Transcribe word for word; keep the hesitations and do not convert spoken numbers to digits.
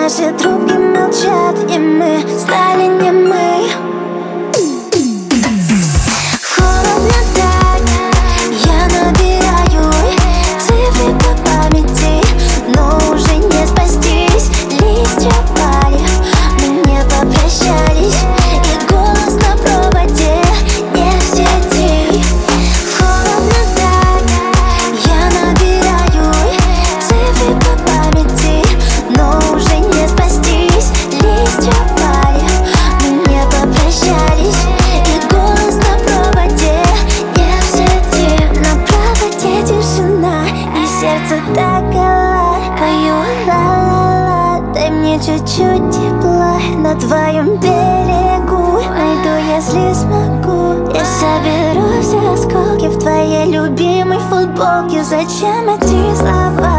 Наши трубки молчат, и мы стали немы. Холодно так, я набираю цифры по памяти, но уже не спастись. Листья пали, мы не попрощались, и голос на проводе не в сети. Холодно так, я набираю цифры по памяти, но уже не спастись. Листья пали, мы не попрощались, и голос на проводе не в сети. На проводе тишина, и сердце так гола. Пою ла-ла-ла, дай мне чуть-чуть тепла. На твоем берегу найду, если смогу. Я соберу все осколки в твоей любимой футболке. Зачем эти слова?